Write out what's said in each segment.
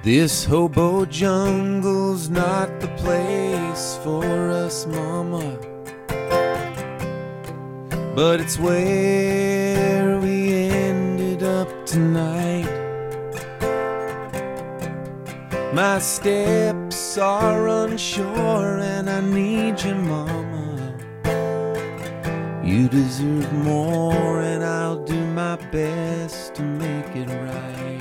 This hobo jungle's not the place for us, mama, but it's where we ended up tonight. My steps are unsure and I need you, mama. You deserve more and I'll do my best to make it right.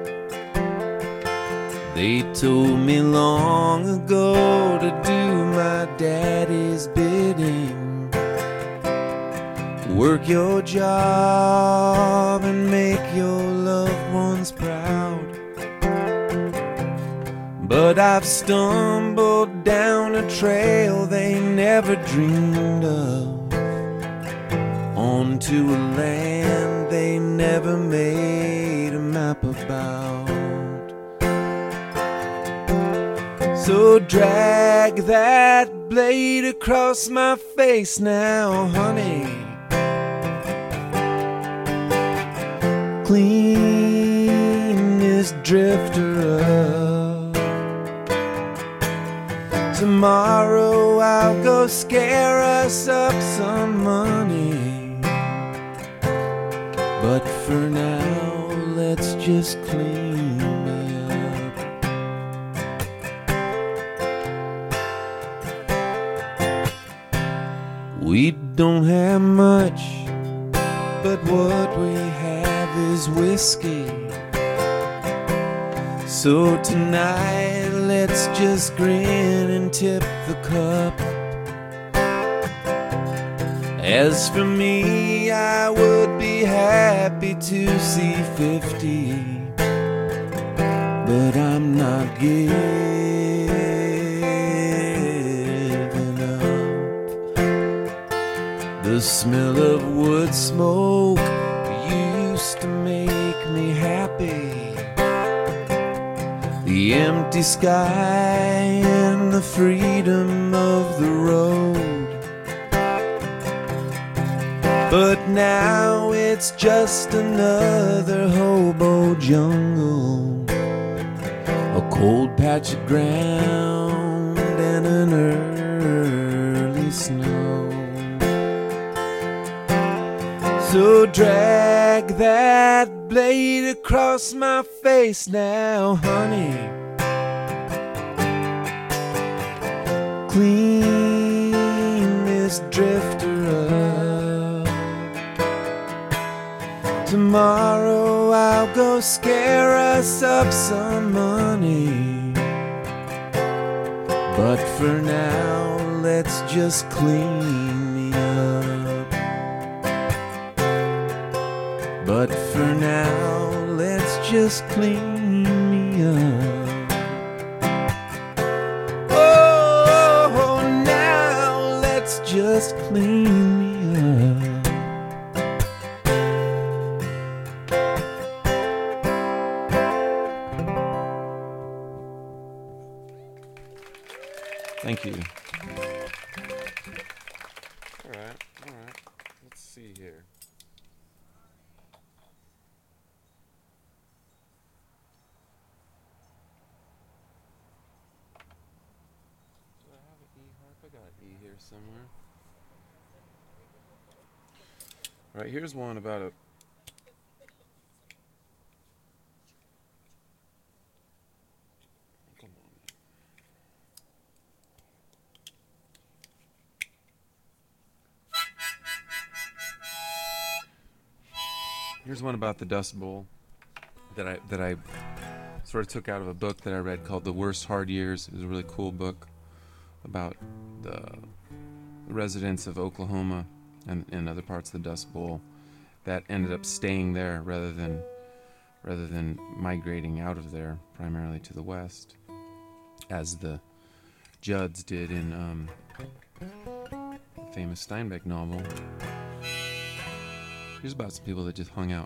They told me long ago to do my daddy's bidding. Work your job and make your loved ones proud. But I've stumbled down a trail they never dreamed of, onto a land they never made a map about. So drag that blade across my face now, honey. Clean this drifter up. Tomorrow I'll go scare us up some money, but for now let's just clean me up. We don't have much, but what we have is whiskey. So tonight let's just grin and tip the cup. As for me, I would be happy to see 50, but I'm not giving up. The smell of wood smoke used to make me happy. The empty sky and the freedom of the road. But now it's just another hobo jungle, a cold patch of ground and an early snow. So drag that blade across my face now, honey. Clean this drifter up. Tomorrow I'll go scare us up some money, but for now let's just clean me up. But for now let's just clean me up. Oh, now let's just clean me up. Thank you. All right. Let's see here. Do I have an E harp? I got an E here somewhere. All right, here's one about a... Come on. Here's one about the Dust Bowl that I sort of took out of a book that I read called The Worst Hard Years. It was a really cool book about the residents of Oklahoma and other parts of the Dust Bowl that ended up staying there rather than migrating out of there, primarily to the west, as the Judds did in the famous Steinbeck novel. Here's about some people that just hung out